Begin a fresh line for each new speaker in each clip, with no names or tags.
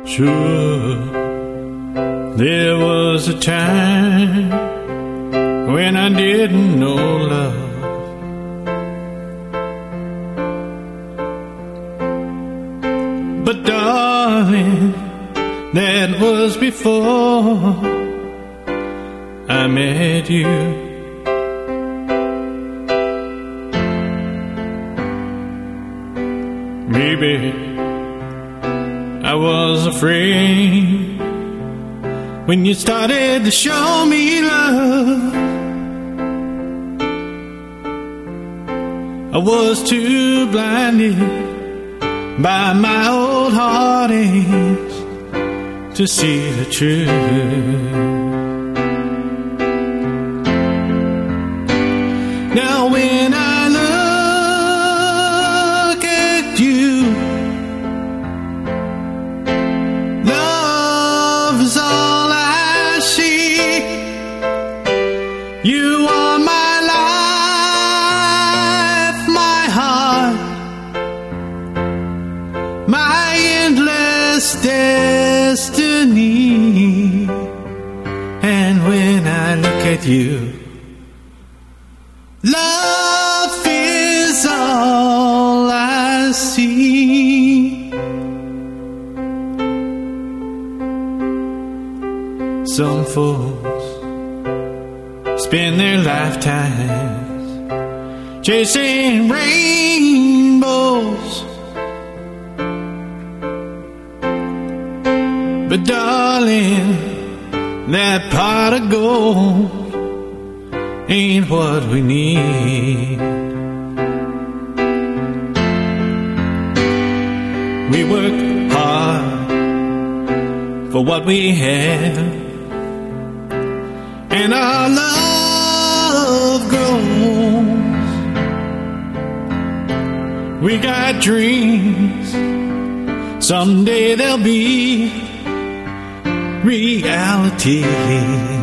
Sure, there was a time when I didn't know love. But darling, that was before I met you. Maybe I was afraid when you started to show me love. I was too blinded by my old heartaches to see the truth. Now when I look at you, love is all I see. You are my life, my heart, my endless destiny. And when I look at you, love is all I see. Some folks spend their lifetimes chasing rainbows, but darling, that pot of gold ain't what we need. We work hard for what we have, and our love grows. We got dreams, someday they'll be realities.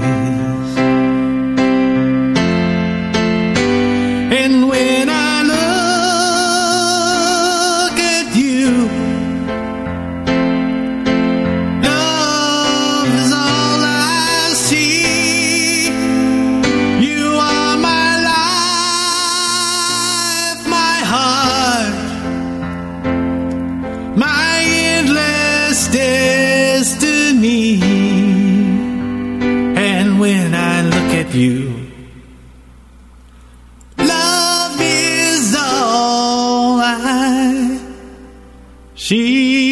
And when I look at you, love is all I see. You are my life, my heart, my endless destiny. And when I look at you, love is all I see.